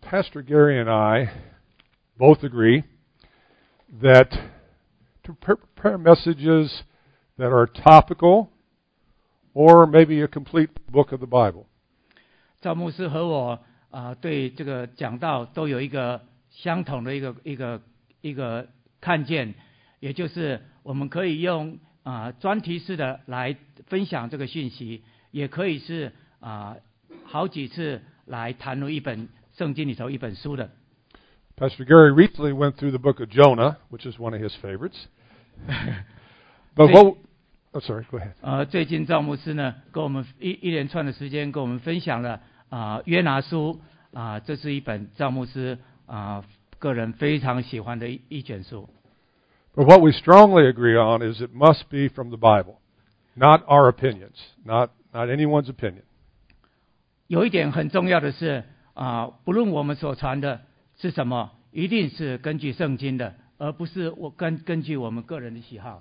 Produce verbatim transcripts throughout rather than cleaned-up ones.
Pastor Gary and I both agree that to prepare messages that are topical or maybe a complete book of the Bible, 赵牧师和我啊、呃，对这个讲道都有一个相同的一个一个一个看见，也就是我们可以用啊、呃、专题式的来分享这个讯息，也可以是啊、呃、好几次来谈论一本圣经里头一本书的。 Pastor Gary recently went through the book of Jonah, which is one of his favorites. But what? Oh, sorry. Go ahead. 呃，最近赵牧师呢，跟我们一一连串的时间，跟我们分享了啊、呃、约拿书啊、呃，这是一本赵牧师啊、呃、个人非常喜欢的一一卷书。 But what we strongly agree on is it must be from the Bible, not our opinions, not not anyone's opinion. 有一点很重要的是啊、呃，不论我们所传的是什么，一定是根据圣经的，而不是我根根据我们个人的喜好。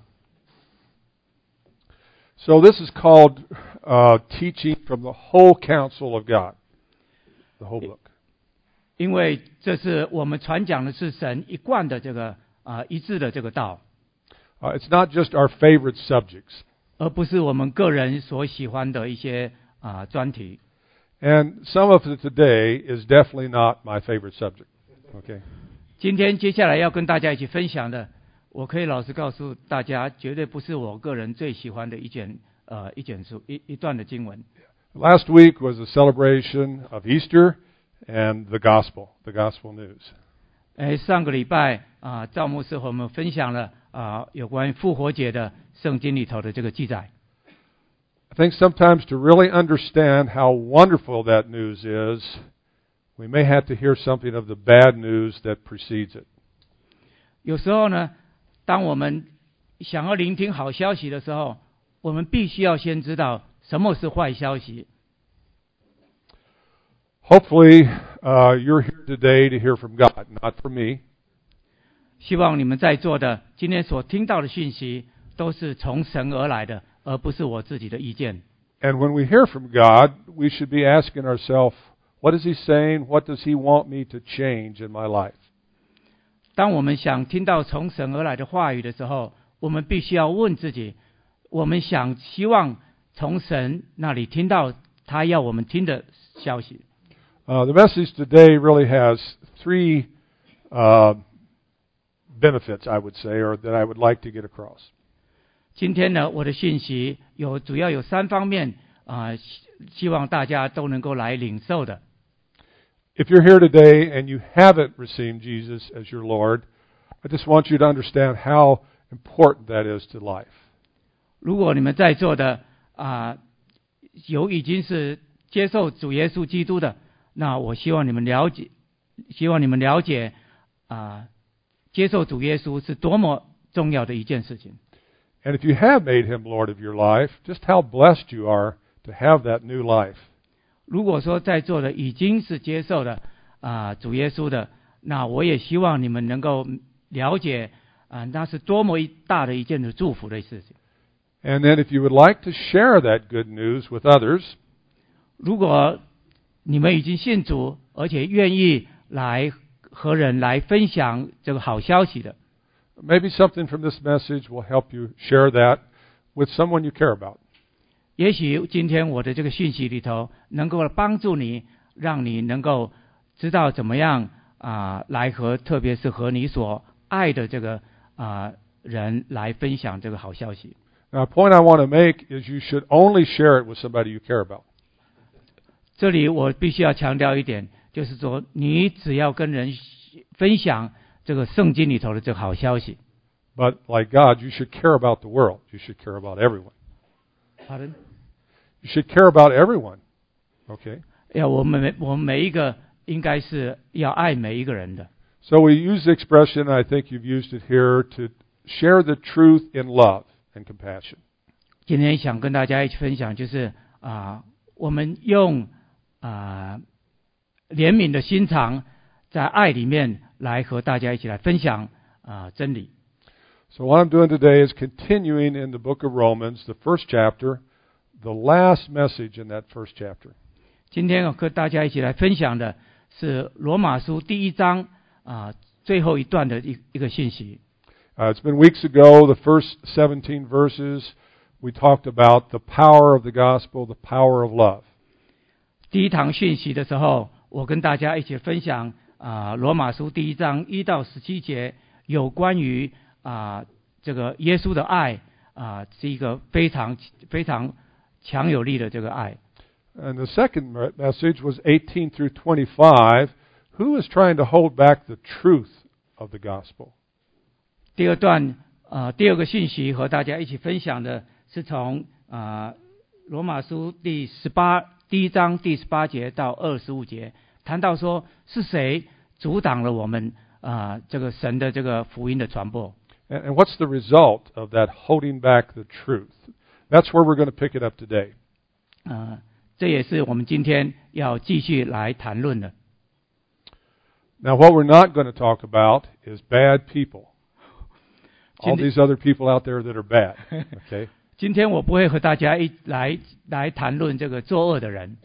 So this is called uh, teaching from the whole counsel of God, the whole book. 因为这是我们传讲的是神一贯的这个啊、呃、一致的这个道。 Uh, it's not just our favorite subjects. 而不是我们个人所喜欢的一些啊、呃、专题。 And some of it today is definitely not my favorite subject. Okay. 今天接下来要跟大家一起分享的，我可以老实告诉大家，绝对不是我个人最喜欢的一卷呃一卷书一一段的经文。 Last week was a celebration of Easter and the gospel, the gospel news. 哎，上个礼拜啊、呃，赵牧师和我们分享了啊、呃、有关于复活节的圣经里头的这个记载。 I think sometimes to really understand how wonderful that news is, we may have to hear something of the bad news that precedes it. 有时候呢，当我们想要聆听好消息的时候，我们必须要先知道什么是坏消息。 Hopefully, uh, you're here today to hear from God, not from me. 希望你们在座的今天所听到的讯息都是从神而来的，而不是我自己的意见。 And when we hear from God, we should be asking ourselves, what is He saying? What does He want me to change in my life? 当我们想听到从神而来的话语的时候，我们必须要问自己，我们想希望从神那里听到他要我们听的消息。 Uh, the message today really has three uh, benefits, I would say, or that I would like to get across. 今天呢，我的讯息有主要有三方面啊、呃，希望大家都能够来领受的。 If you're here today and you haven't received Jesus as your Lord, I just want you to understand how important that is to life. 如果你们在座的啊、呃、有已经是接受主耶稣基督的，那我希望你们了解，希望你们了解啊、呃，接受主耶稣是多么重要的一件事情。 And if you have made Him Lord of your life, just how blessed you are to have that new life. 如果说在座的已经是接受了啊、呃、主耶稣的，那我也希望你们能够了解啊、呃，那是多么大的一件的祝福的事情。 And then if you would like to share that good news with others, 如果你们已经信主，而且愿意来和人来分享这个好消息的， maybe something from this message will help you share that with someone you care about. 也许今天我的这个讯息里头能够帮助你，让你能够知道怎么样啊、呃、来和特别是和你所爱的这个啊、呃、人来分享这个好消息。 Now, a point I want to make is you should only share it with somebody you care about. 这里我必须要强调一点，就是说你只要跟人分享这个圣经里头的这个好消息。 But like God, you should care about the world. You should care about everyone. Pardon? You should care about everyone. Okay? 要我们每我们每一个应该是要爱每一个人的。 So we use the expression, I think you've used it here, to share the truth in love and compassion. 今天想跟大家一起分享，就是啊、呃，我们用啊、呃、怜悯的心肠，在爱里面来和大家一起来分享啊、呃、真理。 So what I'm doing today is continuing in the book of Romans, the first chapter, the last message in that first chapter. 今天我和大家一起来分享的是罗马书第一章啊最后一段的一一个信息。 Uh, it's been weeks ago, the first seventeen verses, we talked about the power of the gospel, the power of love. 第一堂讯息的时候，我跟大家一起分享啊罗马书第一章一到十七节，有关于啊这个耶稣的爱啊是一个非常非常强有力的这个爱。 And the second message was eighteen through twenty-five. Who is trying to hold back the truth of the gospel? 第二段呃第二个信息和大家一起分享的是从啊罗马书第十八第一章第十八节到二十五节，谈到说是谁阻挡了我们啊、呃、这个神的这个福音的传播。 And, and what's the result of that holding back the truth? That's where we're going to pick it up today. 呃，这也是我们今天要继续来谈论的。 Now, what we're not going to talk about is bad people. All these other people out there that are bad. Okay? 今天我不会和大家一来来谈论这个作恶的人。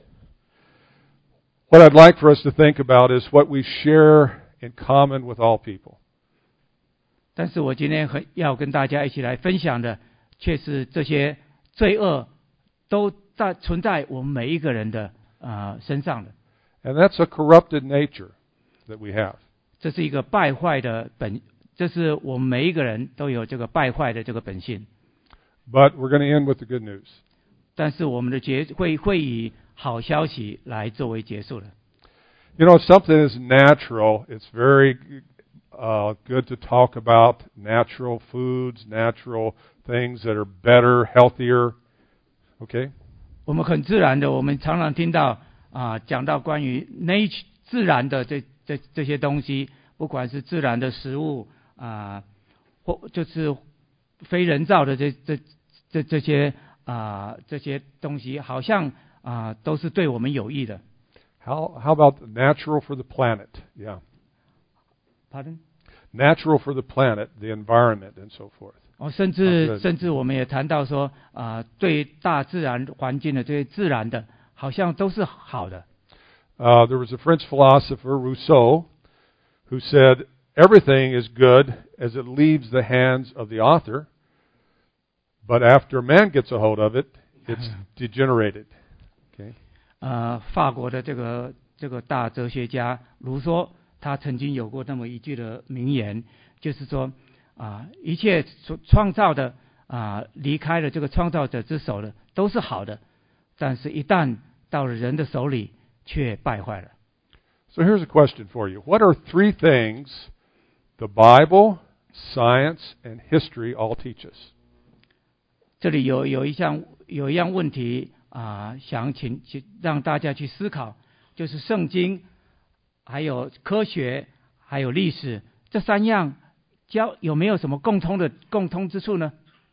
What I'd like for us to think about is what we share in common with all people. 但是我今天很要跟大家一起来分享的，却是这些罪恶都在存在我们每一个人的啊、呃、身上的。 And that's a corrupted nature that we have. 这是一个败坏的本，这是我们每一个人都有这个败坏的这个本性。 But we're going to end with the good news. 但是我们的结会会以好消息来作为结束的。 You know, if something is natural, it's very uh, good to talk about natural foods, natural things that are better, healthier. Okay? 我们很自然的，我们常常听到啊、呃、讲到关于 nature 自然的这这这些东西，不管是自然的食物啊、呃，或就是非人造的这这这这些啊、呃、这些东西，好像啊、呃、都是对我们有益的。 How how about natural for the planet? Yeah. Pardon? Natural for the planet, the environment, and so forth. 哦，甚至甚至我们也谈到说啊、呃，对大自然环境的这些自然的，好像都是好的。 Uh, there was a French philosopher, Rousseau, who said, everything is good as it leaves the hands of the author, but after man gets a hold of it, it's degenerated. Okay? 呃，法国的这个这个大哲学家卢梭，他曾经有过那么一句的名言，就是说啊、呃，一切创造的啊、呃，离开了这个创造者之手的都是好的，但是一旦到了人的手里，却败坏了。 So here's a question for you. What are three things the Bible, science, and history all teach us? 这里有有一项有一样问题啊、呃，想请请让大家去思考，就是圣经、还有科学、还有历史这三样教有没有什么共通的共通之处呢？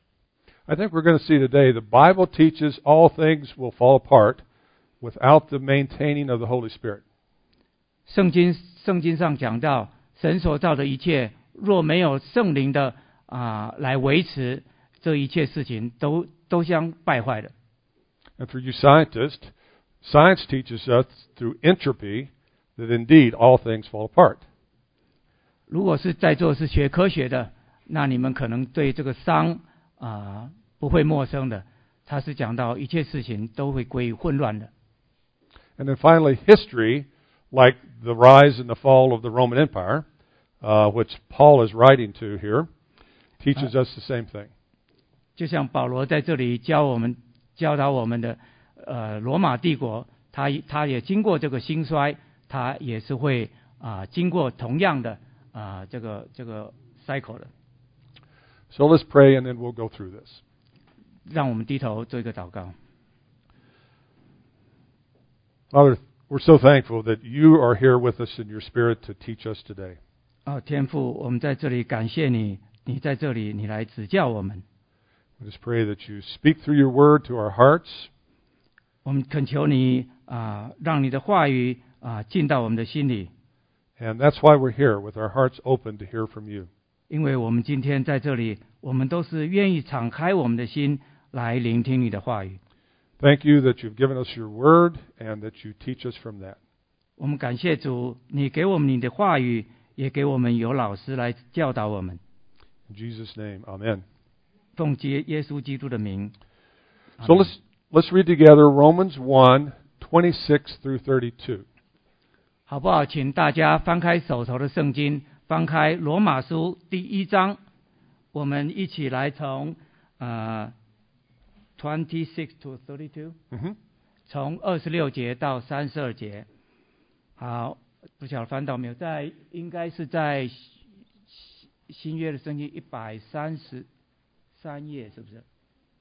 I think we're going to see today the Bible teaches all things will fall apart without the maintaining of the Holy Spirit. 圣经圣经上讲到，神所造的一切，若没有圣灵的啊、呃、来维持，这一切事情都都将败坏的。 And for you scientists, science teaches us through entropy that indeed all things fall apart. 如果是在座是学科学的，那你们可能对这个熵啊、呃、不会陌生的。他是讲到一切事情都会归于混乱的。 And then finally, history, like the rise and the fall of the Roman Empire, uh, which Paul is writing to here, teaches us the same thing. 就像保罗在这里教我们教导我们的，呃，罗马帝国，他他也经过这个兴衰，他也是会啊、呃、经过同样的啊、呃、这个这个 cycle 的。 So let's pray and then we'll go through this. 让我们低头做一个祷告。 Father, we're so thankful that you are here with us in your Spirit to teach us today. 哦，天父，我们在这里感谢你，你在这里，你来指教我们。 We just pray that you speak through your word to our hearts. 我们恳求你啊、呃，让你的话语啊、呃、进到我们的心里。 And that's why we're here, with our hearts open to hear from you. 因为我们今天在这里，我们都是愿意敞开我们的心来聆听你的话语。 Thank you that you've given us your word and that you teach us from that. 我们感谢主，你给我们你的话语，也给我们有老师来教导我们。 In Jesus' name, amen. 奉接耶稣基督的名。 So let's let's read together Romans one, twenty-six through thirty-two. 好不好？请大家翻开手头的圣经，翻开罗马书第一章，我们一起来从呃 twenty-six to thirty-two， Mm-hmm. 从二十六节到三十二节。好，不晓得翻到没有？在应该是在新约的圣经一百三十三页，是不是？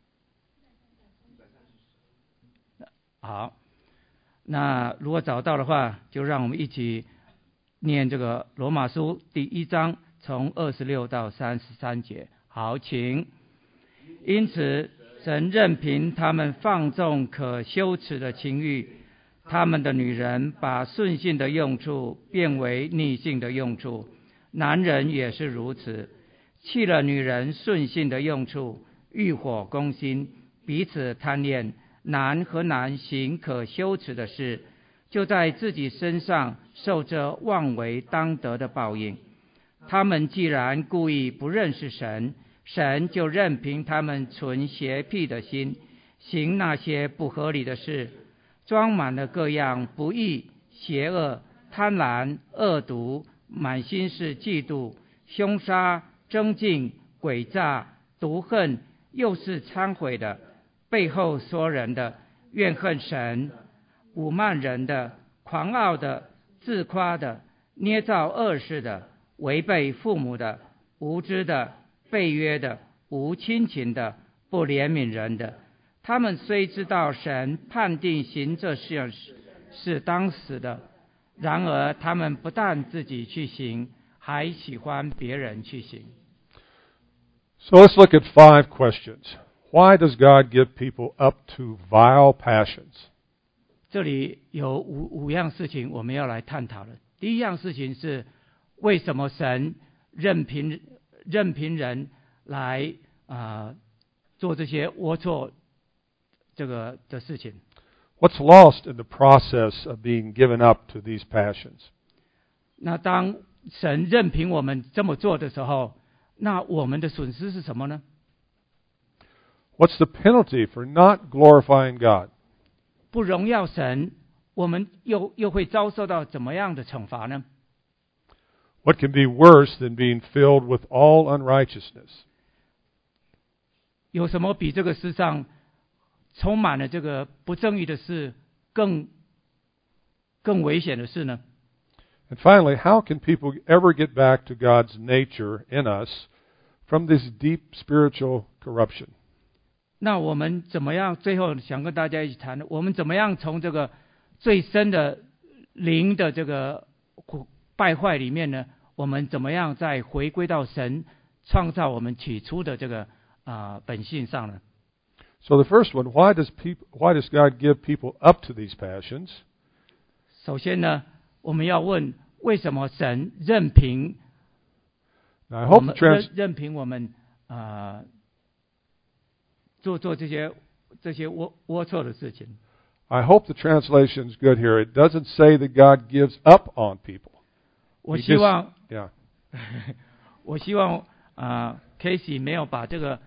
好，那如果找到的话，就让我们一起念这个罗马书第一章，从二十六到三十三节。好，请。因此，神任凭他们放纵可羞耻的情欲，他们的女人把顺性的用处变为逆性的用处，男人也是如此，弃了女人顺性的用处，欲火攻心，彼此贪恋。男和男行可羞耻的事，就在自己身上受这妄为当得的报应。他们既然故意不认识神，神就任凭他们存邪僻的心，行那些不合理的事，装满了各样不义、邪恶、贪婪、恶毒，满心是嫉妒、凶杀、争竞、诡诈、毒恨，又是忏悔的，背后说人的，怨恨神，侮慢人的，狂傲的，自夸的，捏造恶事的，违背父母的，无知的，背约的，无亲情的，不怜悯人的。他们虽知道神判定行这事是当死的，然而他们不但自己去行，还喜欢别人去行。 So let's look at five questions. Why does God give people up to vile passions? 这里有五五样事情我们要来探讨的。第一样事情是，为什么神任凭任凭人来啊、呃、做这些龌龊这个的事情？ What's lost in the process of being given up to these passions? 那当神任凭我们这么做的时候，那我们的损失是什么呢？ What's the penalty for not glorifying God? 不荣耀神，我们又又会遭受到怎么样的惩罚呢？ What can be worse than being filled with all unrighteousness? 有什么比这个世上充满了这个不正义的事更更危险的事呢？ And finally, how can people ever get back to God's nature in us from this deep spiritual corruption? 那我们怎么样？最后想跟大家一起谈，我们怎么样从这个最深的灵的这个败坏里面呢？我们怎么样再回归到神创造我们起初的这个啊、呃、本性上呢？ So the first one, why does people, why does God give people up to these passions? 首先呢，我们要问为什么神任凭 Now, I 我 hope 们 the trans 任任凭我们啊、呃、做做这些这些龌龌龊的事情。 I hope the translation is good here. It doesn't say that God gives up on people. 我 He 希 just- 望 yeah. 我希望啊、呃、，Casey 没有把这个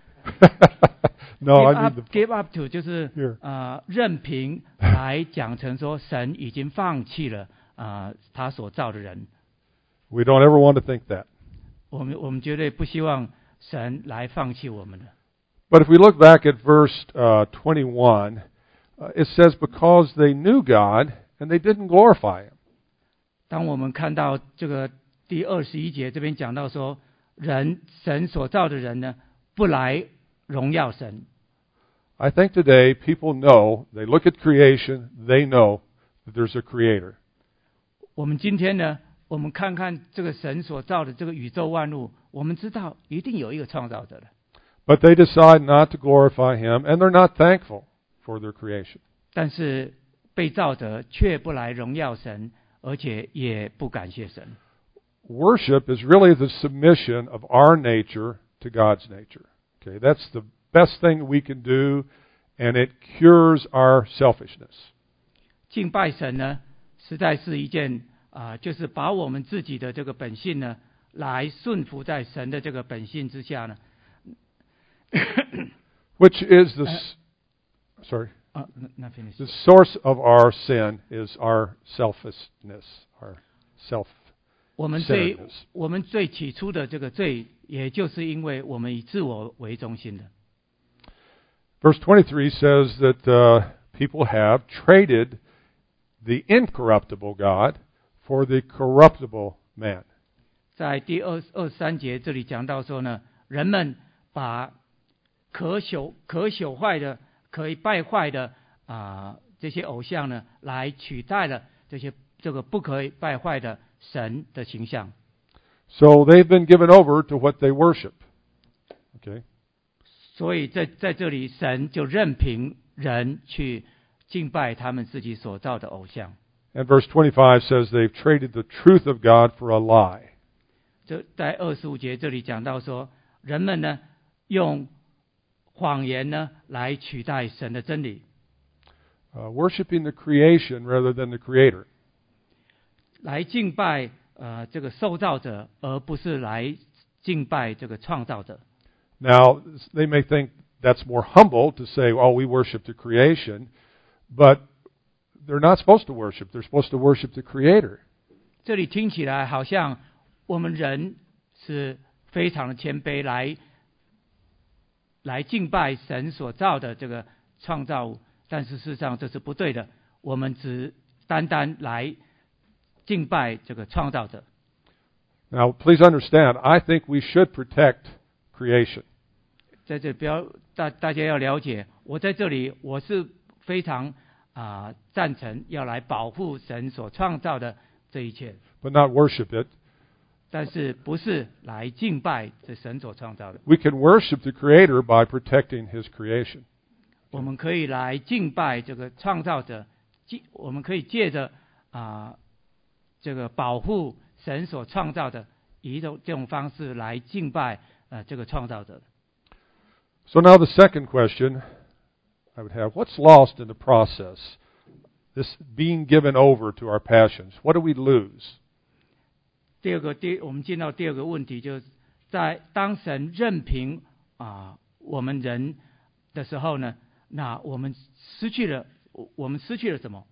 No, give I mean up the give up to 就是 here. 啊、呃、任凭来讲成说神已经放弃了啊、呃、他所造的人。 We don't ever want to think that. 我们我们绝对不希望神来放弃我们的。 But if we look back at verse uh, twenty-one, uh, it says, because they knew God and they didn't glorify Him. 当我们看到这个第二十一节这边讲到说，人神所造的人呢，不来荣耀神。 I think today people know, they look at creation, they know that there's a creator. 我们今天呢，我们看看这个神所造的这个宇宙万物，我们知道一定有一个创造者的。 But they decide not to glorify Him, and they're not thankful for their creation. 但是被造者却不来荣耀神，而且也不感谢神。 Worship is really the submission of our nature to God's nature. Okay, that's the best thing we can do, and it cures our selfishness. 敬拜神呢， 实在是一件啊、就是把我们自己的这个本性呢，来顺服在神的这个本性之下呢。 Which is the, s- sorry, 啊，那那 finish。 the source of our sin is our selfishness, our self. 我们最 centeredness. 我们最起初的这个罪，也就是因为我们以自我为中心的。 Verse twenty-three says that uh, people have traded the incorruptible God for the corruptible man. 在第二二十三节这里讲到说呢，人们把可朽可朽坏的、可以败坏的啊、这些偶像呢，来取代了这些这个不可以败坏的神的形象。 So they've been given over to what they worship. Okay. 所以在在这里，神就任凭人去敬拜他们自己所造的偶像。 And verse twenty-five says they've traded the truth of God for a lie. 这在二十五节这里讲到说，人们呢用谎言呢来取代神的真理， Uh, worshiping the creation rather than the Creator. 来敬拜呃这个受造者，而不是来敬拜这个创造者。 Now, they may think that's more humble to say, oh, we worship the creation, but they're not supposed to worship. They're supposed to worship the Creator. 这里听起来好像我们人是非常的谦卑，来来敬拜神所造的这个创造物，但是事实上这是不对的。我们只单单来敬拜这个创造者。 Now, please understand, I think we should protect creation. 在这不要大大家要了解，我在这里我是非常啊、赞成要来保护神所创造的这一切， but not worship it. 但是不是来敬拜这神所创造的。 We can worship the Creator by protecting His creation. 我们可以来敬拜这个创造者，借我们可以借着啊、这个保护神所创造的以一种这种方式来敬拜呃这个创造者。 So now the second question I would have, what's lost in the process? This being given over to our passions. What do we lose? 第二个，第我们进到第二个问题，就是在当神任凭啊、我们人的时候呢，那我们失去了，我们失去了什么？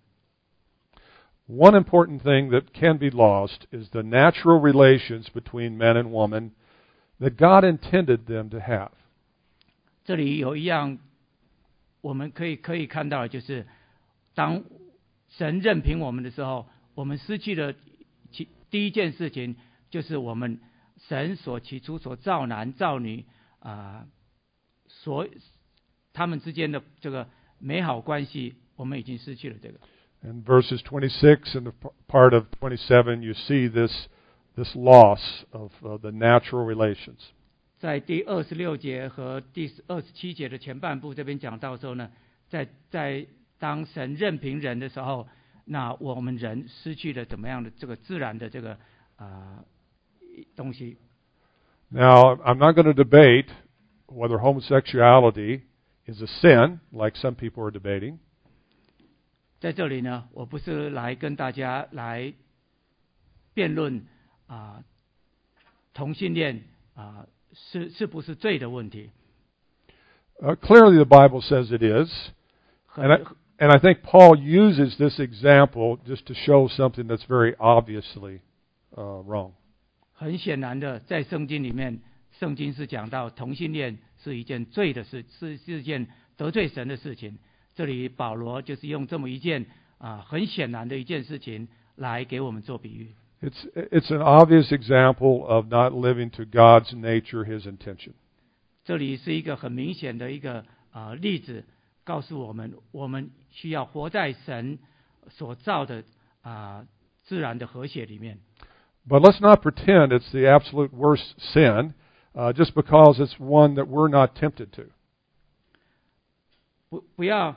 One important thing that can be lost is the natural relations between man and woman that God intended them to have. 这里有一样我们可以可以看到的，就是当神任凭我们的时候，我们失去了其第一件事情，就是我们神所起初所造男造女啊、所他们之间的这个美好关系，我们已经失去了这个。 In verses twenty-six and the p- part of twenty-seven, you see this this loss of uh, the natural relations. 在第二十六节和第二十七节的前半部这边讲到说呢，在在当神任凭人的时候，那我们人失去了怎么样的这个自然的这个啊、东西。 Now, I'm not going to debate whether homosexuality is a sin, like some people are debating. 在这里呢，我不是来跟大家来辩论啊、同性恋啊、是是不是罪的问题。 Uh, clearly, the Bible says it is. 很 And I, and I think Paul uses this example just to show something that's very obviously uh, wrong. 很显然的，在圣经里面，圣经是讲到同性恋是一件罪的事，是是一件得罪神的事情。这里保罗就是用这么一件啊、很显然的一件事情来给我们做比喻。 It's, it's an obvious example of not living to God's nature, His intention. 这里是一个很明显的一个啊、例子，告诉我们，我们需要活在神所造的啊、自然的和谐里面。 But let's not pretend it's the absolute worst sin uh, just because it's one that we're not tempted to. 不不要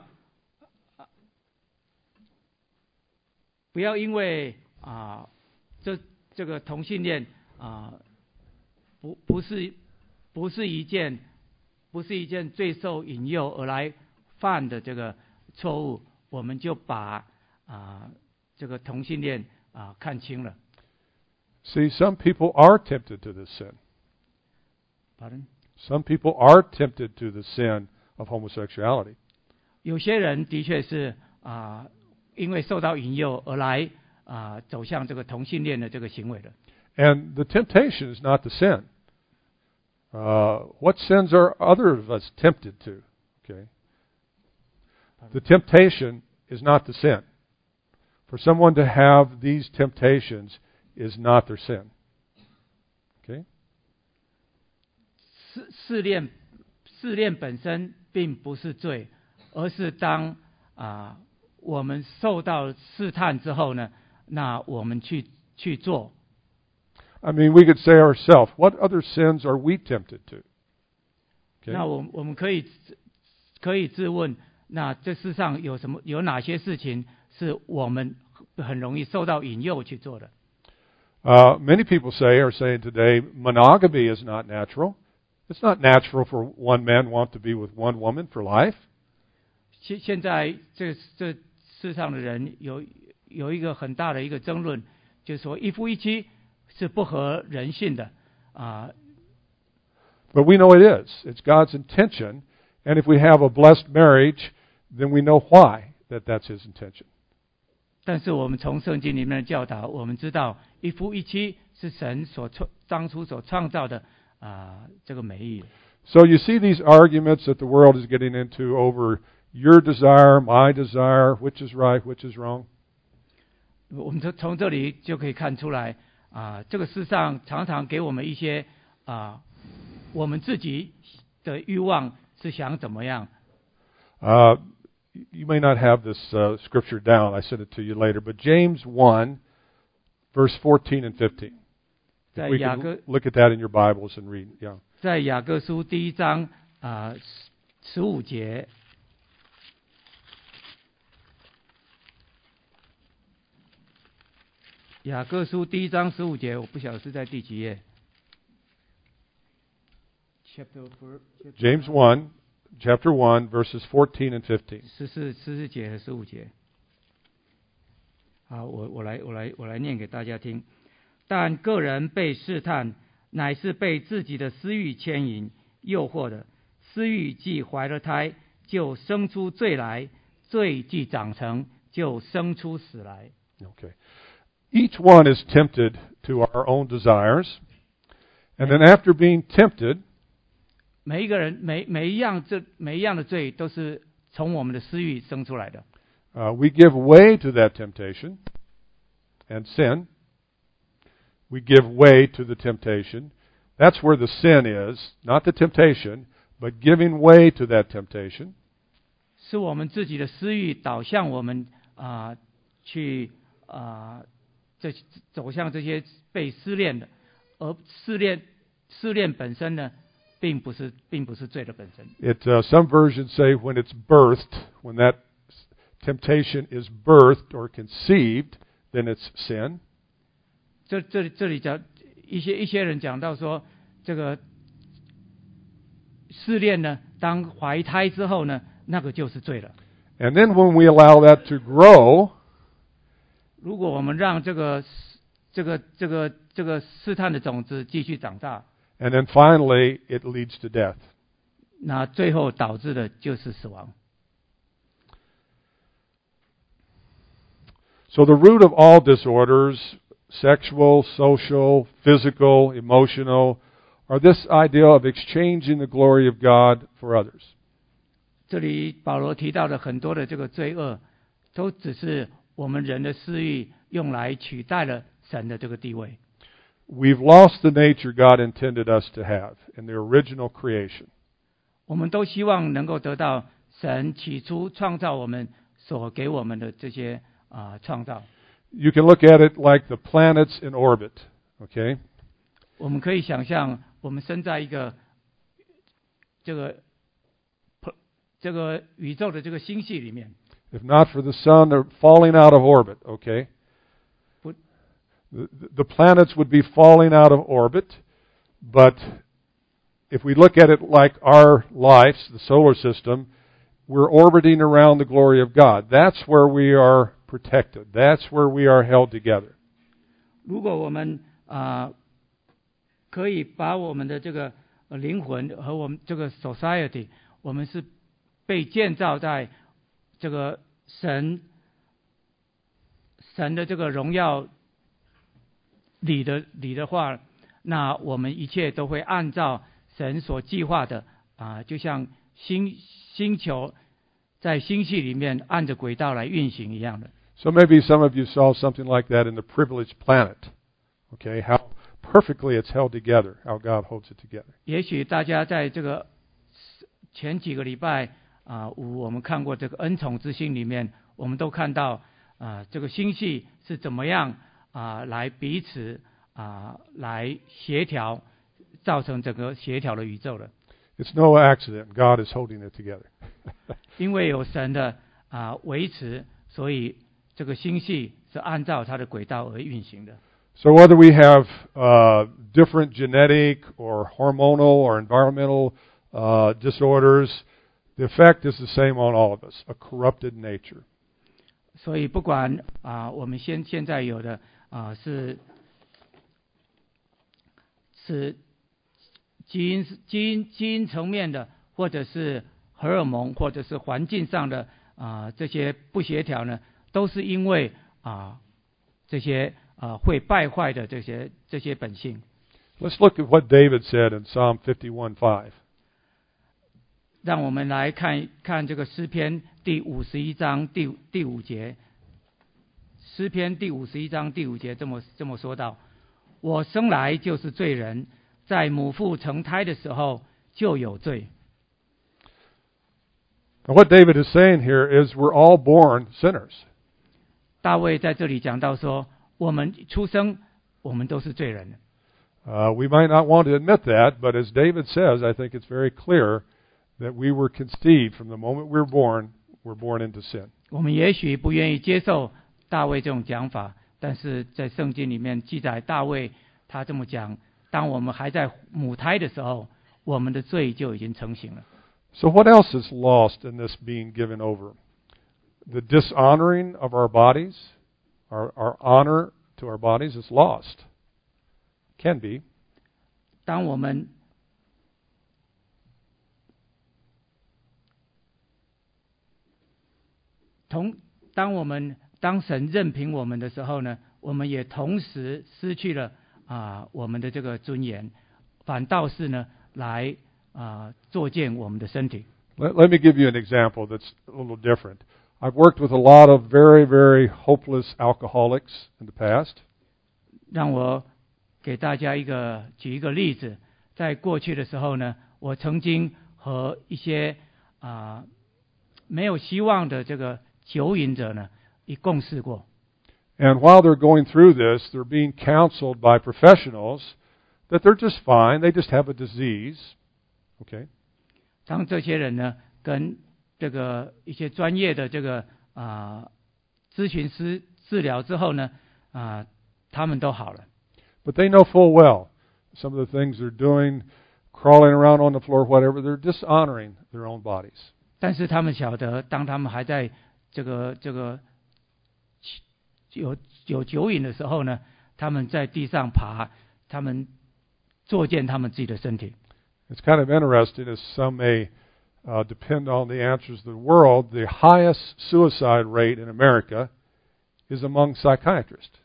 不要因为啊、这这个同性恋啊、不不是不是一件不是一件最受引诱而来犯的这个错误，我们就把啊、 这个同性恋啊看清了。 See, some people are tempted to this sin. Pardon? Some people are tempted to the sin of homosexuality. 有些人的确是啊，因为受到引诱而来啊，走向这个同性恋的这个行为的。 And the temptation is not the sin. Uh, what sins are others of us tempted to? Okay. The temptation is not the sin. For someone to have these temptations is not their sin. Okay? 试试炼试炼本身并不是罪，而是当啊我们受到试探之后呢，那我们去去做。 I mean, we could say ourselves, what other sins are we tempted to? Okay? 那我我们可以可以自问，那这世上有什么有哪些事情是我们很容易受到引诱去做的？ Uh, many people say, are saying today, monogamy is not natural. It's not natural for one man want to be with one woman for life. 现现在这这世上的人有有一个很大的一个争论，就是说一夫一妻是不合人性的啊。 But we know it is. It's God's intention. And if we have a blessed marriage, then we know why that that's His intention. 但是我们从圣经里面的教导，我们知道一夫一妻是神所创当初所创造的啊这个美意。 So you see these arguments that the world is getting into over your desire, my desire, which is right, which is wrong. 我们从从这里就可以看出来啊，这个世上常常给我们一些啊，我们自己的欲望是想怎么样。 Uh, you may not have this uh, scripture down. I sent it to you later. But James one, verse fourteen and fifteen. If we can look at that in your Bibles and read. Yeah. 在雅各书第一章啊十五节。雅各书第一章十五节，我不晓得是在第几页。 James one, chapter one, verses fourteen and fifteen. 十四、十四节和十五节。好，我我来我来我来念给大家听。但个人被试探，乃是被自己的私欲牵引、诱惑的。私欲既怀了胎，就生出罪来；罪既长成，就生出死来。 Okay. Each one is tempted to our own desires, and then after being tempted, 每一个人每每一样这每一样的罪都是从我们的私欲生出来的。 Uh, we give way to that temptation and sin. We give way to the temptation. That's where the sin is, not the temptation, but giving way to that temptation. 是我们自己的私欲导向我们啊、呃、去啊。呃这走向这些被试炼的，而试炼试炼本身呢，并不是并不是罪的本身。 It uh, some versions say when it's birthed, when that temptation is birthed or conceived, then it's sin. 这这里这里讲一些一些人讲到说，这个试炼呢，当怀胎之后呢，那个就是罪了。 And then when we allow that to grow, 如果我们让这个这个这个这个试探的种子继续长大 and then finally it leads to death. 那最后导致的就是死亡。 So the root of all disorders, sexual, social, physical, emotional, are this idea of exchanging the glory of God for others. 这里保罗提到的很多的这个罪恶，都只是我们人的私欲用来取代了神的这个地位。 We've lost the nature God intended us to have in the original creation. 我们都希望能够得到神起初创造我们所给我们的这些啊、呃、创造。 You can look at it like the planets in orbit, okay? 我们可以想象，我们身在一个这个这个宇宙的这个星系里面。 If not for the sun, they're falling out of orbit, okay? The, the planets would be falling out of orbit, but if we look at it like our lives, the solar system, we're orbiting around the glory of God. That's where we are protected. That's where we are held together. 如果我们啊、呃、可以把我们的这个灵魂和我们这个 society， 我们是被建造在这个神神的这个荣耀里的里的话，那我们一切都会按照神所计划的啊、呃，就像星星球在星系里面按着轨道来运行一样的。 So maybe some of you saw something like that in the privileged planet. Okay, how perfectly it's held together, how God holds it together. 也许大家在这个前几个礼拜啊、呃，我们看过这个恩宠之星里面，我们都看到啊、呃，这个星系是怎么样啊、呃、来彼此啊、呃、来协调，造成整个协调的宇宙的。 It's no accident. God is holding it together. 因为有神的啊、呃、维持，所以这个星系是按照它的轨道而运行的。 So whether we have uh, different genetic or hormonal or environmental uh, disorders, the effect is the same on all of us, a corrupted nature. 所以不管啊、呃，我们现现在有的啊、呃、是是基因基因基因层面的，或者是荷尔蒙，或者是环境上的啊、呃、这些不协调呢，都是因为啊、呃、这些啊、呃、会败坏的这些这些本性。 Let's look at what David said in Psalm fifty-one five. 让我们来看看这个诗篇第五十一章第第五节。诗篇第五十一章第五节这么这么说道：我生来就是罪人，在母腹成胎的时候就有罪。 Now what David is saying here is we're all born sinners. 大卫在这里讲到说，我们出生，我们都是罪人。 Uh, we might not want to admit that, but as David says, I think it's very clear that we were conceived from the moment we were born, we're born into sin. 我们也许不愿意接受大卫这种讲法，但是在圣经里面记载大卫他这么讲，当我们还在母胎的时候，我们的罪就已经成型了。 So what else is lost in this being given over? The dishonoring of our bodies, our, our honor to our bodies is lost. Can be. 当我们同当我们当神任凭我们的时候呢，我们也同时失去了啊、呃、我们的这个尊严，反倒是呢来啊、呃、作践我们的身体。 Let, let me give you an example that's a little different. I've worked with a lot of very, very hopeless alcoholics in the past. 让我给大家一个举一个例子，在过去的时候呢，我曾经和一些啊、呃、没有希望的这个酒瘾者呢一共事过。 And while they're going through this, they're being counseled by professionals that they're just fine, they just have a disease. Okay? 当这些人呢跟这个一些专业的这个啊、呃、咨询师治疗之后呢啊、呃、他们都好了。 But they know full well some of the things they're doing, crawling around on the floor, whatever, they're dishonoring their own bodies. 但是他们晓得，当他们还在这个这个有有酒瘾的时候呢，他们在地上爬，他们作践他们自己的身体。 It's kind of interesting, as some may uh, depend on the answers of the world, the highest suicide rate in America is among psychiatrists.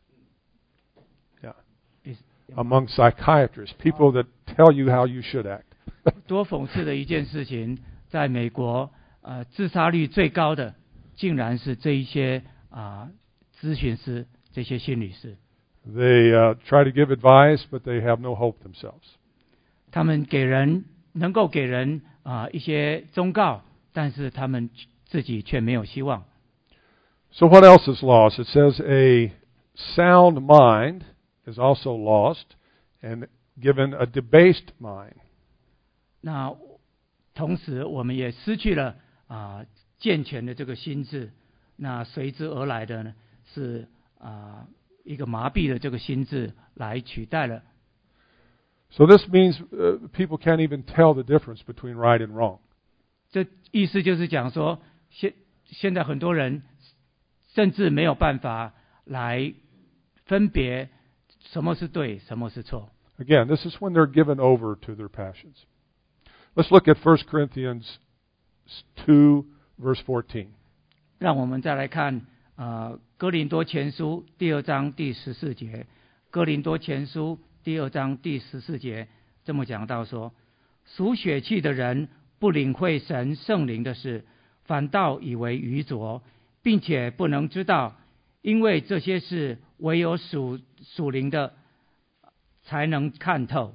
Yeah. Among psychiatrists, people that tell you how you should act. 多讽刺的一件事情，在美国，呃，自杀率最高的，竟然是这一些啊、呃、咨询师，这些心理师。 They uh, try to give advice, but they have no hope themselves. 他们给人能够给人啊、呃、一些忠告，但是他们自己却没有希望。 So what else is lost? It says a sound mind is also lost and given a debased mind. 那同时我们也失去了啊、呃、健全的这个心智，那随之而来的呢是啊、呃、一个麻痹的这个心智来取代了。 So this means uh, people can't even tell the difference between right and wrong. 这意思就是讲说，现现在很多人甚至没有办法来分别什么是对，什么是错。 Again, this is when they're given over to their passions. Let's look at First Corinthians two, verse fourteen. 让我们再来看呃哥林多前书第二章第十四节。哥林多前书第二章第十四节这么讲到说，属血气的人不领会神圣灵的事，反倒以为愚拙，并且不能知道，因为这些事唯有属属灵的才能看透。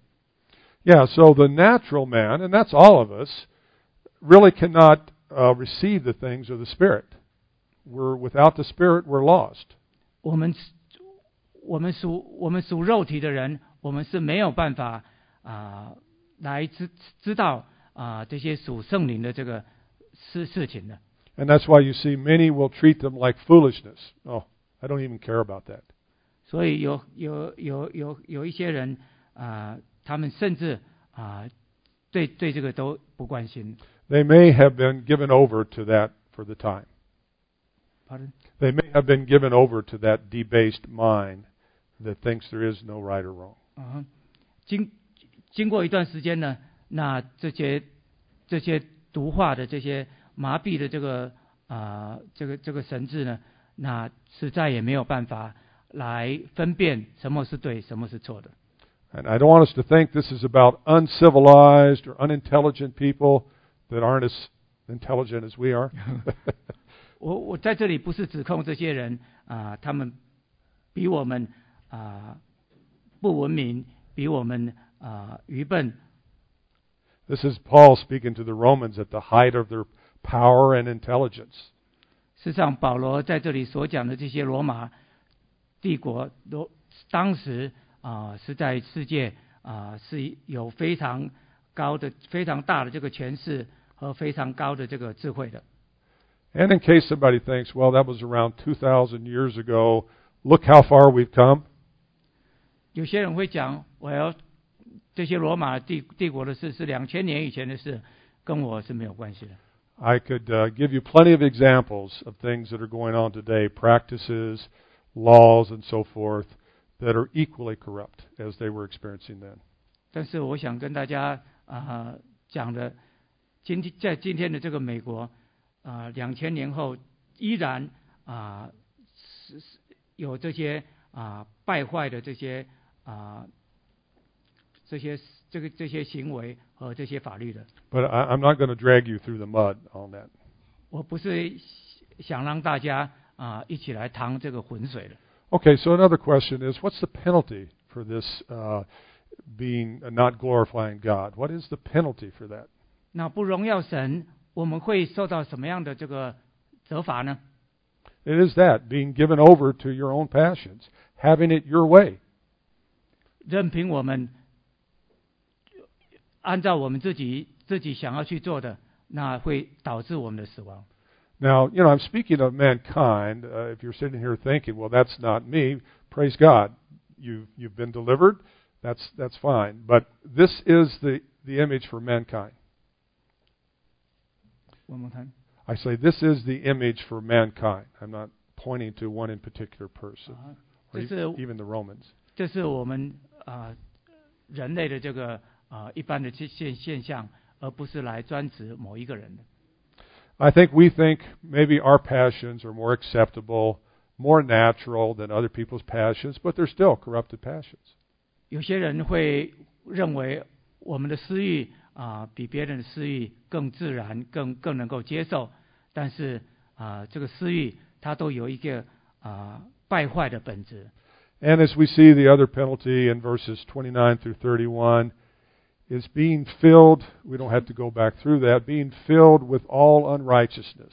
Yeah, so the natural man, and that's all of us, really cannot uh, receive the things of the Spirit. We're without the Spirit, we're lost. 我们我们属我们属肉体的人，我们是没有办法啊、呃、来知知道啊、呃、这些属圣灵的这个事事情的。 And that's why you see many will treat them like foolishness. Oh, I don't even care about that. 所以有有有有有一些人啊、呃，他们甚至啊、呃、对对这个都不关心。 They may have been given over to that for the time. Pardon? They may have been given over to that debased mind that thinks there is no right or wrong. 啊、uh-huh. 经经过一段时间呢，那这些这些毒化的这些麻痹的这个啊、呃、这个这个神智呢，那实在也没有办法来分辨什么是对，什么是错的。 And I don't want us to think this is about uncivilized or unintelligent people that aren't as intelligent as we are. 我我在这里不是指控这些人啊、呃，他们比我们啊、呃、不文明，比我们啊、呃、愚笨。 This is Paul speaking to the Romans at the height of their power and intelligence. 事实上，保罗在这里所讲的这些罗马帝国，罗当时啊、呃、是在世界啊、呃、是有非常高的、非常大的这个权势和非常高的这个智慧的。 And in case somebody thinks, well, that was around two thousand years ago, look how far we've come. 有些人会讲，我要这些罗马帝帝国的事是两千年以前的事，跟我是没有关系的。 I could uh, give you plenty of examples of things that are going on today, practices, laws, and so forth, that are equally corrupt as they were experiencing then. 但是我想跟大家啊、呃、讲的，今天在今天的这个美国啊，两千年后依然啊、呃、是是有这些啊、呃、败坏的这些啊、呃、这些这个这些行为和这些法律的。 But I, I'm not going to drag you through the mud on that. 我不是想让大家啊、呃、一起来趟这个浑水的。 Okay, so another question is, what's the penalty for this uh, being uh, not glorifying God? What is the penalty for that? 那不荣耀神，我们会受到什么样的这个责罚呢？ It is that, being given over to your own passions, having it your way. 任凭我们按照我们自己自己想要去做的，那会导致我们的死亡。 Now, you know, I'm speaking of mankind. Uh, if you're sitting here thinking, well, that's not me, praise God. You've, you've been delivered. That's, that's fine. But this is the, the image for mankind. One more time. I say this is the image for mankind. I'm not pointing to one in particular person, or even the Romans. 这是我们啊、呃、人类的这个啊、呃、一般的现现象，而不是来专指某一个人的。 I think we think maybe our passions are more acceptable, more natural than other people's passions, but they're still corrupted passions. 有些人会认为我们的私欲啊、呃、比别人的私欲更自然，更更能够接受，但是啊、呃、这个私欲它都有一个啊、呃、败坏的本质。 And as we see the other penalty in verses twenty-nine through thirty-one, is being filled, we don't have to go back through that, being filled with all unrighteousness.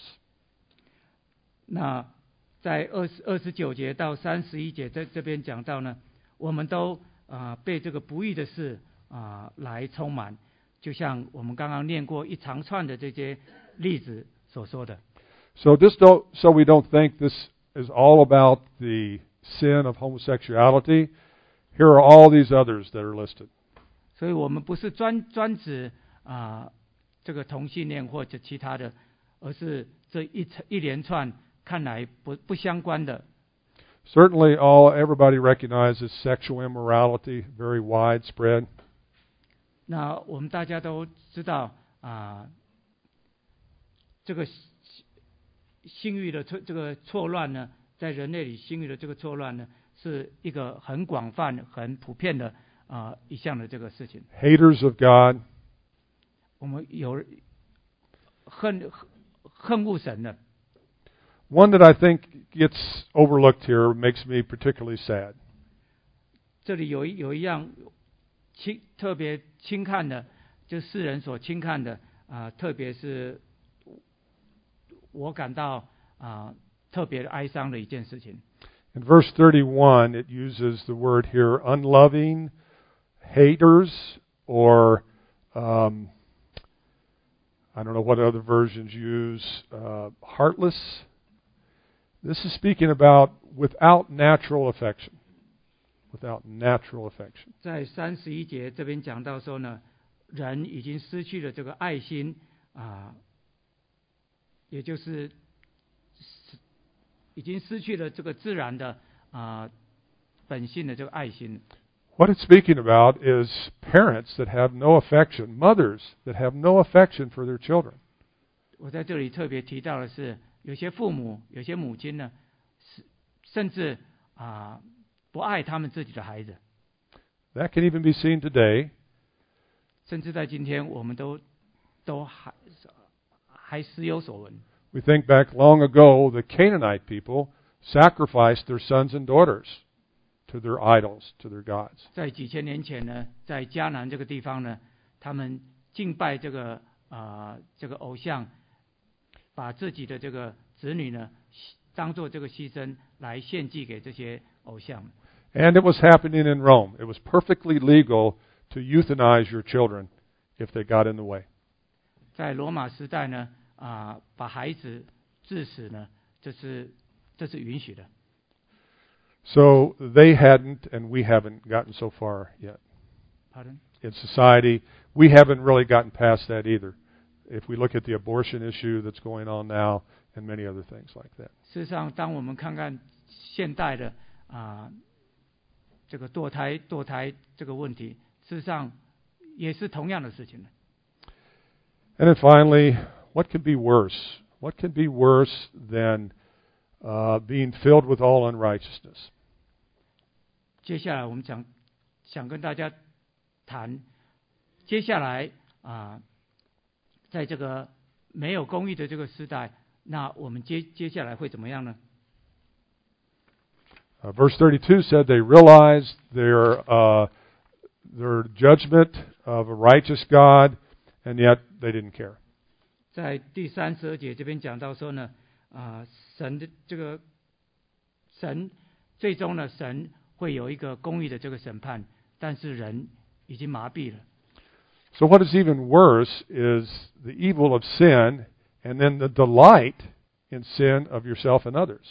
那在二十二十九节到三十一节在这边讲到呢，我们都啊、呃、被这个不义的事啊、呃、来充满，就像我们刚刚念过一长串的这些例子所说的。 So this don't, so we don't think this is all about the sin of homosexuality. Here are all these others that are listed. 所以我们不是专专指啊、呃、这个同性恋或者其他的，而是这一一连串看来不不相关的。 Certainly, all everybody recognizes sexual immorality, very widespread. 那我们大家都知道啊，这个性欲的错这个错乱呢，在人类里性欲的这个错乱呢，是一个很广泛、很普遍的啊一项的这个事情。 Haters of God. 我们有恨恨恶神的。 One that I think gets overlooked here makes me particularly sad. 这里有一有一样轻特别轻看的，就世人所轻看的啊、呃，特别是我感到啊、呃、特别哀伤的一件事情。 In verse thirty-one, it uses the word here, unloving, haters, or um, I don't know what other versions use, uh, heartless. This is speaking about without natural affection. Without natural affection. 在三十一节这边讲到说呢，人已经失去了这个爱心啊，也就是已经失去了这个自然的啊本性的这个爱心。 What it's speaking about is parents that have no affection, mothers that have no affection for their children. 我在这里特别提到的是，有些父母、有些母亲呢，甚至啊不爱他们自己的孩子。 That can even be seen today. 甚至在今天，我们都都还还时有所闻。 We think back long ago, the Canaanite people sacrificed their sons and daughters to their idols, to their gods. 在几千年前呢，在迦南这个地方呢，他们敬拜这个啊、呃、这个偶像，把自己的这个子女呢当做这个牺牲来献祭给这些偶像。 And it was happening in Rome. It was perfectly legal to euthanize your children if they got in the way. 在罗马时代呢，啊、呃，把孩子致死呢，这是这是允许的。 So they hadn't, and we haven't gotten so far yet. Pardon? In society, we haven't really gotten past that either. If we look at the abortion issue that's going on now, and many other things like that. 事实上，当我们看看现代的啊、呃、这个堕胎堕胎这个问题，事实上也是同样的事情。 And then finally, what could be worse? What could be worse than uh, being filled with all unrighteousness? 接下来我们想想跟大家谈，接下来啊、呃，在这个没有公义的这个时代，那我们接接下来会怎么样呢？ Uh, verse thirty-two said they realized their uh, their judgment of a righteous God, and yet they didn't care. 在第三十二节这边讲到说呢，啊、呃，神的这个神最终呢，神会有一个公义的这个审判，但是人已经麻痹了。 So what is even worse is the evil of sin, and then the delight in sin of yourself and others.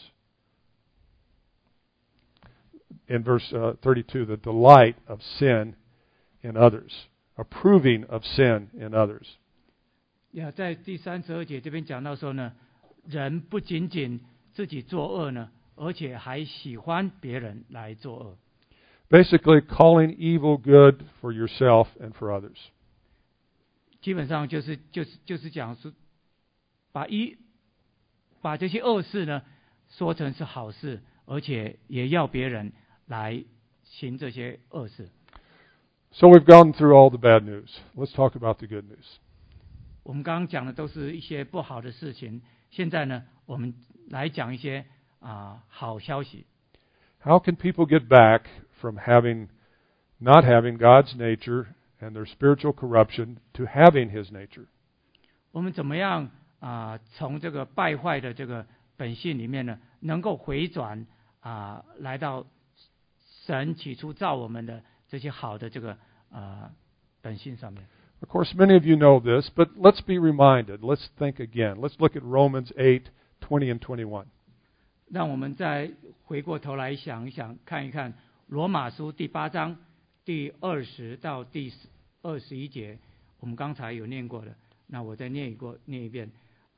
In verse uh, thirty-two, the delight of sin in others, approving of sin in others. 呀，在第三十二节这边讲到说呢，人不仅仅自己作恶呢，而且还喜欢别人来作恶。 Basically, calling evil good for yourself and for others. 基本上就是就是就是讲说，把一把这些恶事呢说成是好事，而且也要别人来行这些恶事。 So we've gone through all the bad news. Let's talk about the good news. 我们刚刚讲的都是一些不好的事情，现在呢，我们来讲一些啊、呃、好消息。 How can people get back from having, not having God's nature and their spiritual corruption to having His nature? 我们怎么样啊、呃、从这个败坏的这个本性里面呢，能够回转啊、呃、来到神起初造我们的这些好的这个啊、呃、本性上面。 Of course, many of you know this, but let's be reminded. Let's think again. Let's look at Romans eight, twenty and twenty-one. 让我们再回过头来想一想，看一看罗马书第八章第二十到第二十一节，我们刚才有念过的，那我再念一过念一遍啊、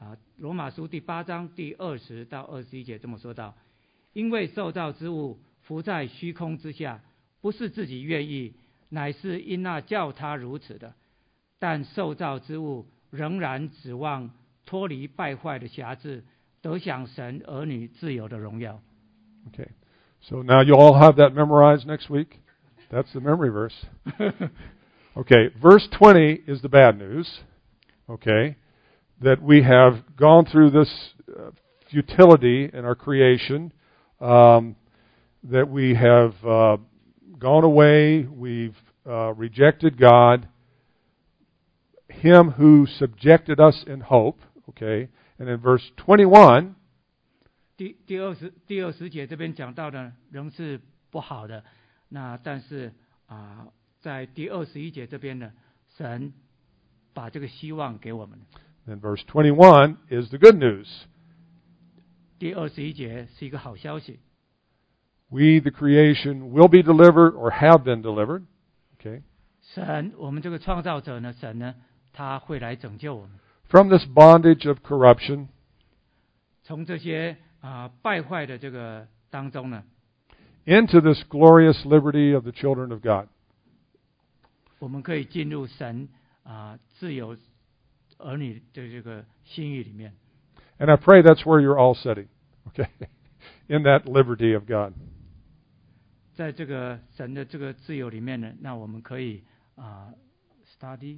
啊，罗马书第八章第二十到二十一节这么说道：因为受造之物浮在虚空之下，不是自己愿意，乃是因那叫他如此的。但受造之物仍然指望脱离败坏的辖制，得享神儿女自由的荣耀。 Okay, so now you all have that memorized next week. That's the memory verse. Okay, verse twenty is the bad news. Okay, that we have gone through this uh, futility in our creation, um, that we have uh, gone away, we've uh, rejected God, Him who subjected us in hope. Okay, and in verse twenty-one, 第第二十第二十节这边讲到的仍是不好的，那但是啊、在第二十一节这边呢，神把这个希望给我们。 and verse twenty-one is the good news. 第二十一节是一个好消息， We, the creation, will be delivered or have been delivered. Okay, 神我们这个创造者呢，神呢他会来拯救我们， from this bondage of corruption 从这些啊、败坏的这个当中呢， into this glorious liberty of the children of God. 我们可以进入神啊、自由儿女的这个心意里面。 And I pray that's where you're all sitting. Okay, in that liberty of God. 在这个神的这个自由里面呢，那我们可以啊、study。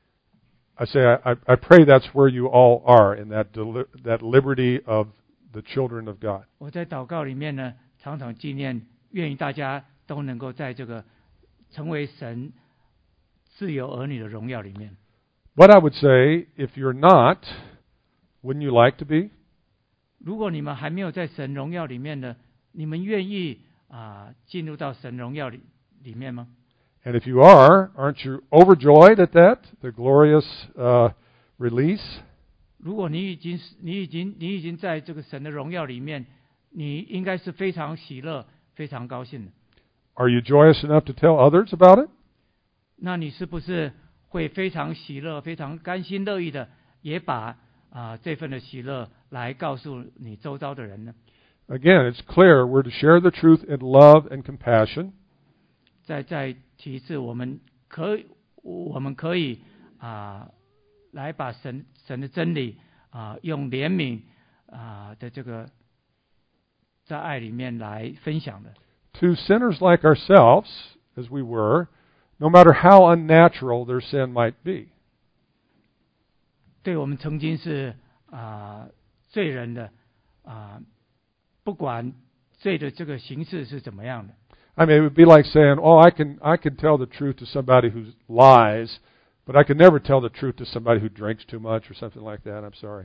I say I, I pray that's where you all are in that deli- that liberty of the children of God. 我在祷告里面呢，常常纪念，愿意大家都能够在这个成为神自由儿女的荣耀里面。 But I would say, if you're not, wouldn't you like to be? 如果你们还没有在神荣耀里面呢，你们愿意啊、进入到神荣耀里里面吗？ And if you are, aren't you overjoyed at that, the glorious uh, release? 如果你已经你已经你已经在这个神的荣耀里面，你应该是非常喜乐、非常高兴的。 Are you joyous enough to tell others about it? 那你是不是会非常喜乐、非常甘心乐意的，也把啊、这份的喜乐来告诉你周遭的人呢？ Again, it's clear we're to share the truth in love and compassion. 再再提一次，我们可以我们可以啊、来把神神的真理啊、用怜悯啊、的这个在爱里面来分享的。 To sinners like ourselves, as we were, no matter how unnatural their sin might be. 对我们曾经是啊、罪人的啊、不管罪的这个形式是怎么样的。 I mean, it would be like saying, "Oh, I can I can tell the truth to somebody who lies, but I can never tell the truth to somebody who drinks too much or something like that." I'm sorry.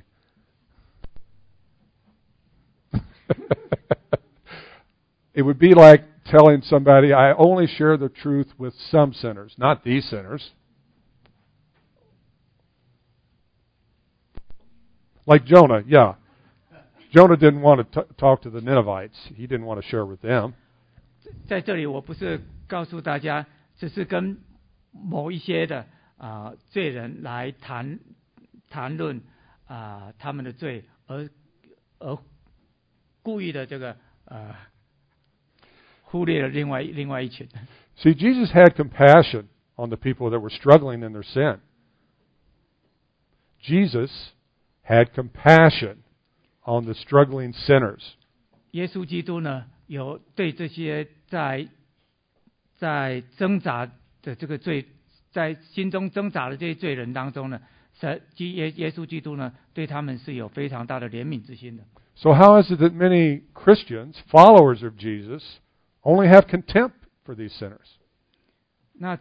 It would be like telling somebody, "I only share the truth with some sinners, not these sinners." Like Jonah, yeah. Jonah didn't want to t- talk to the Ninevites. He didn't want to share with them. 在这里，我不是告诉大家，只是跟某一些的啊、罪人来谈谈论啊、他们的罪，而而故意的这个呃忽略了另外另外一群。 See, Jesus had compassion on the people that were struggling in their sin. Jesus had compassion on the struggling sinners. 耶稣基督呢，有对这些在在挣扎的这个罪，在心中挣扎的这些罪人当中呢，神基耶耶稣基督呢，对他们是有非常大的怜悯之心的。 So how is it that many Christians, followers of Jesus, only have contempt for these sinners? 那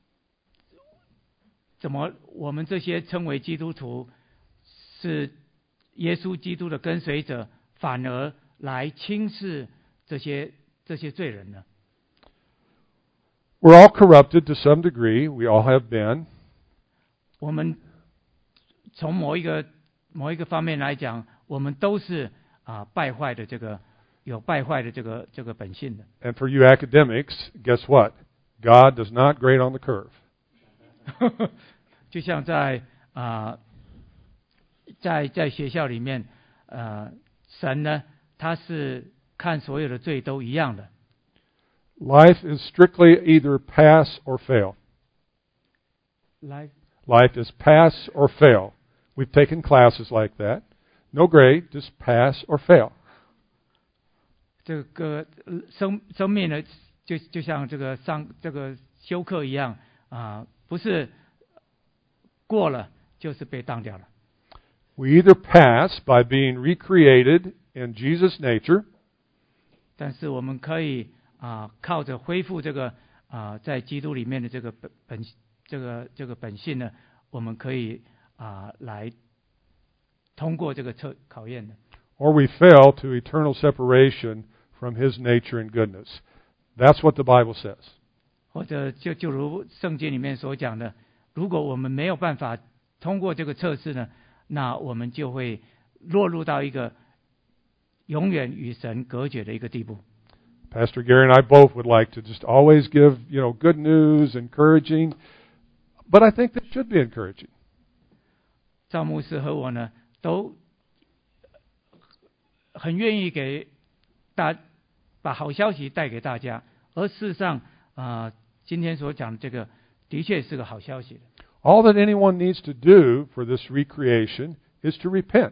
怎么我们这些称为基督徒，是耶稣基督的跟随者，反而来轻视这些这些罪人呢？ We're all corrupted to some degree. We all have been. 我们从某一个某一个方面来讲，我们都是啊、败坏的这个有败坏的这个这个本性的。 And for you academics, guess what? God does not grade on the curve. 就像在啊、 在在学校里面，呃，神呢，他是看所有的罪都一样的。 Life is strictly either pass or fail. Life Life is pass or fail. We've taken classes like that. No grade, just pass or fail. 这个生生命呢，就就像这个上这个修课一样啊、呃，不是过了就是被当掉了。 We either pass by being recreated in Jesus' nature, 但是我们可以啊、呃，靠着恢复这个啊、呃，在基督里面的这个本本这个这个本性呢，我们可以啊、呃、来通过这个测考验的。 or we fail to eternal separation from His nature and goodness. That's what the Bible says. 或者就就如圣经里面所讲的，如果我们没有办法通过这个测试呢，那我们就会落入到一个永远与神隔绝的一个地步。 Pastor Gary and I both would like to just always give, you know, good news, encouraging, but I think that should be encouraging. 赵牧师和我呢，都很愿意给大把好消息带给大家，而事实上啊、呃，今天所讲的这个的确是个好消息。 All that anyone needs to do for this recreation is to repent.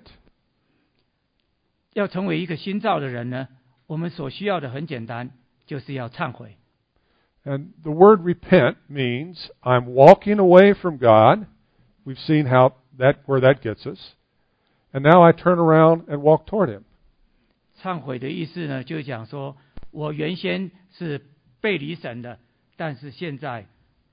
要成为一个新造的人呢，我们所需要的很简单，就是要忏悔。 And the word repent means I'm walking away from God. We've seen how that where that gets us. And now I turn around and walk toward Him. 忏悔的意思呢，就是讲说我原先是背离神的，但是现在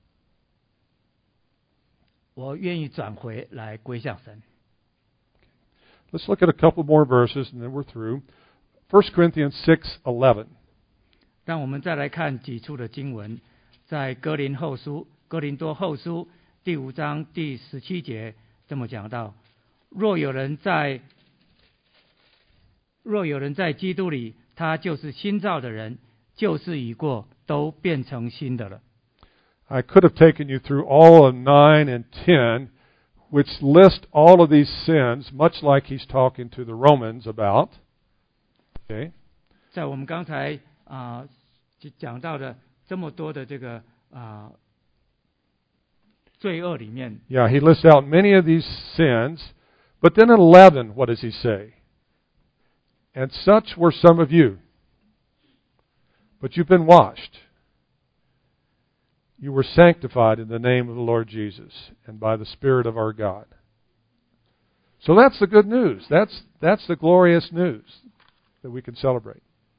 我愿意转回来归向神。 Let's look at a couple more verses and then we're through. First Corinthians six eleven. 让我们再来看几处的经文，在哥林后书、哥林多后书第五章第十七节这么讲到：若有人在若有人在基督里，他就是新造的人，旧事已过，都变成新的了。 I could have taken you through all of nine and ten, which list all of these sins, much like he's talking to the Romans about. Okay. 在我们刚才啊、呃、讲到的这么多的这个啊、呃、罪恶里面 Yeah, he lists out many of these sins, but then in eleven, what does he say? And such were some of you. But you've been washed. You were sanctified in the name of the Lord Jesus and by the Spirit of our God. So that's the good news. That's, that's the glorious news that we can celebrate.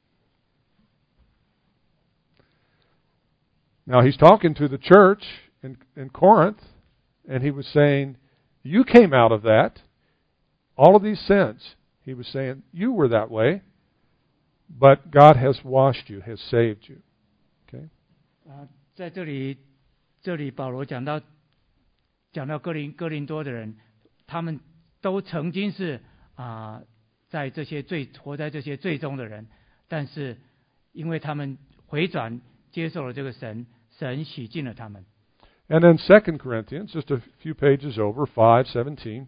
Now he's talking to the church in, in Corinth, and he was saying, you came out of that. All of these sins. He was saying, you were that way, but God has washed you, has saved you. Okay? 啊，在这里，这里保罗讲到，讲到哥林哥林多的人，他们都曾经是啊、呃，在这些罪活在这些罪中的人，但是因为他们回转接受了这个神，神洗净了他们。 And then Second Corinthians, just a few pages over, five seventeen.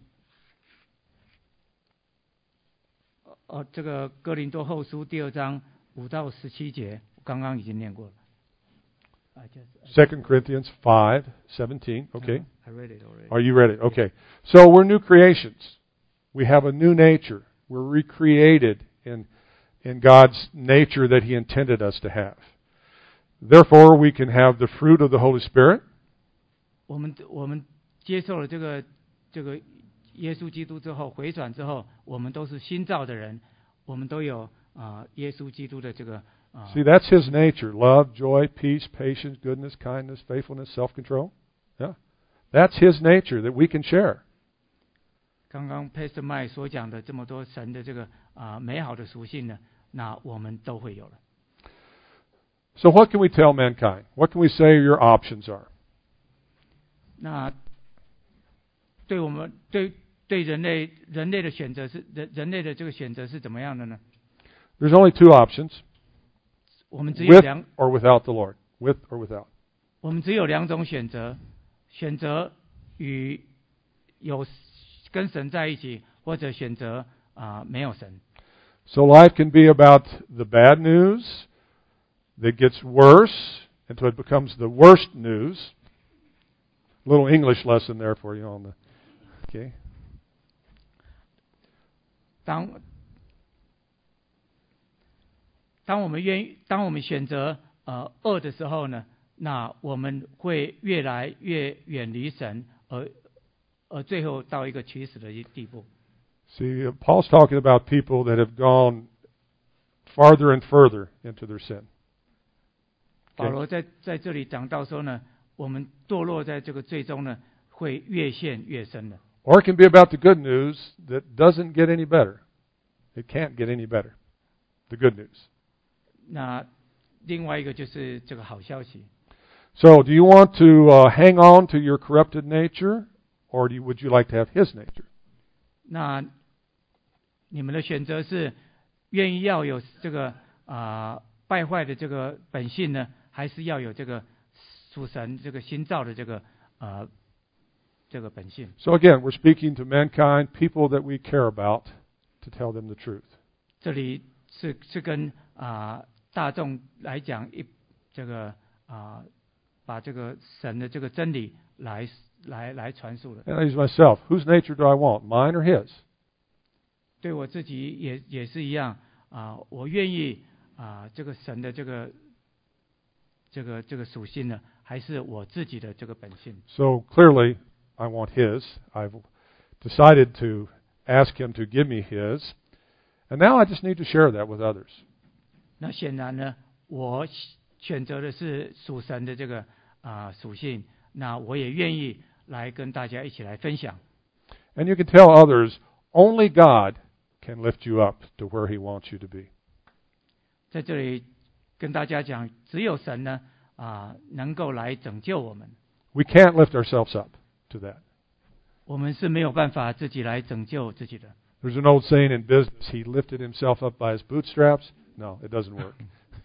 哦，这个哥林多后书第二章五到十七节，我刚刚已经念过了。 Second Corinthians five seventeen. Okay. I read it already. Are you ready? Okay. So we're new creations. We have a new nature. We're recreated in in God's nature that He intended us to have. Therefore, we can have the fruit of the Holy Spirit. 我们我们接受了这个这个耶稣基督之后，回转之后，我们都是新造的人，我们都有啊、呃、耶稣基督的这个。 See, that's His nature. Love, joy, peace, patience, goodness, kindness, faithfulness, self-control. Yeah. That's His nature that we can share. 刚刚 Pastor Mike 所讲的这么多神的这个啊、呃、美好的属性呢，那我们都会有了。 So what can we tell mankind? What can we say your options are? 那对我们对对人类人类的选择是人人类的这个选择是怎么样的呢？ There's only two options. 我们只有 With 两 or without the Lord. With or without. 我们只有两种选择，选择与有跟神在一起，或或者选择啊、没有神。 So life can be about the bad news that gets worse until it becomes the worst news. Little English lesson there for you on the, okay. 当当我们愿意，当我们选择呃恶的时候呢，那我们会越来越远离神，而而最后到一个取死的地步。 See, Paul's talking about people that have gone farther and further into their sin. 保罗在在这里讲到说呢，我们堕落在这个最终呢，会越陷越深的。 Or it can be about the good news that doesn't get any better. It can't get any better. The good news. 那另外一个就是这个好消息。 So, do you want to uh, hang on to your corrupted nature, or do you, would you like to have His nature? 那你们的选择是愿意要有这个啊、呃、败坏的这个本性呢，还是要有这个属神这个新造的这个呃这个本性？ So again, we're speaking to mankind, people that we care about, to tell them the truth. 这里是是跟啊、呃、大众来讲一这个啊、呃、把这个神的这个真理来来来传述的。 And I use myself. Whose nature do I want, mine or His? 对我自己也也是一样啊、呃，我愿意啊、呃、这个神的这个这个这个属性呢，还是我自己的这个本性？ So clearly, I want His. I've decided to ask Him to give me His. And now I just need to share that with others. 那显然呢，我选择的是属神的这个啊、呃、属性，那我也愿意来跟大家一起来分享。 And you can tell others, only God can lift you up to where He wants you to be. 在这里跟大家讲，只有神呢啊、呃、能够来拯救我们， We can't lift ourselves up to that. 我们是没有办法自己来拯救自己的。 There's an old saying in business, he lifted himself up by his bootstraps. No, it doesn't work.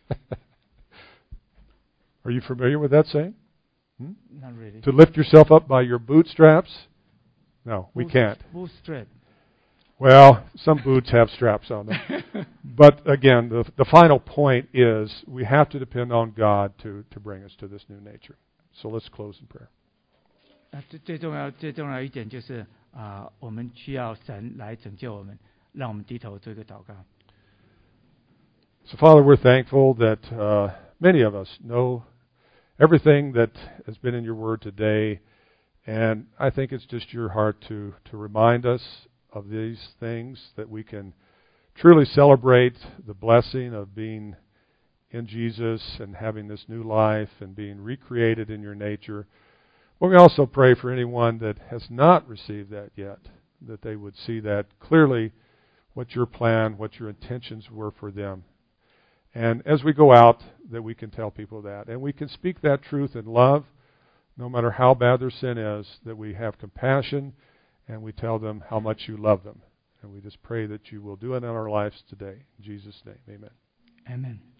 Are you familiar with that saying? Hmm? Not really. To lift yourself up by your bootstraps? No, we can't. Bootstrap. Well, some boots have straps on them. But again, the, the final point is we have to depend on God to, to bring us to this new nature. So let's close in prayer. 那最最重要最重要一点就是啊、呃，我们需要神来拯救我们，让我们低头做一个祷告。 So Father, we're thankful that uh, many of us know everything that has been in your word today. And I think it's just your heart to, to remind us of these things, that we can truly celebrate the blessing of being in Jesus and having this new life and being recreated in your nature. But we also pray for anyone that has not received that yet, that they would see that clearly, what your plan, what your intentions were for them. And as we go out, that we can tell people that. And we can speak that truth in love, no matter how bad their sin is, that we have compassion and we tell them how much you love them. And we just pray that you will do it in our lives today. In Jesus' name, amen. Amen.